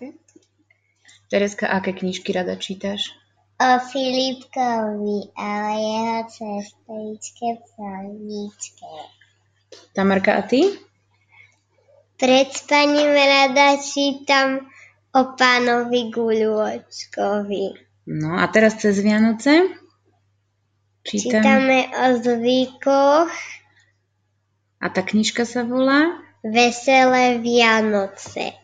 Tereska, aké knižky rada čítaš? O Filipkovi a o jeho sestričke Florničke. Tamarka, a ty? Pred spaním rada čítam o pánovi Guľôčkovi. No a teraz cez Vianoce? Čítame o zvykoch. A tá knižka sa volá? Veselé Vianoce.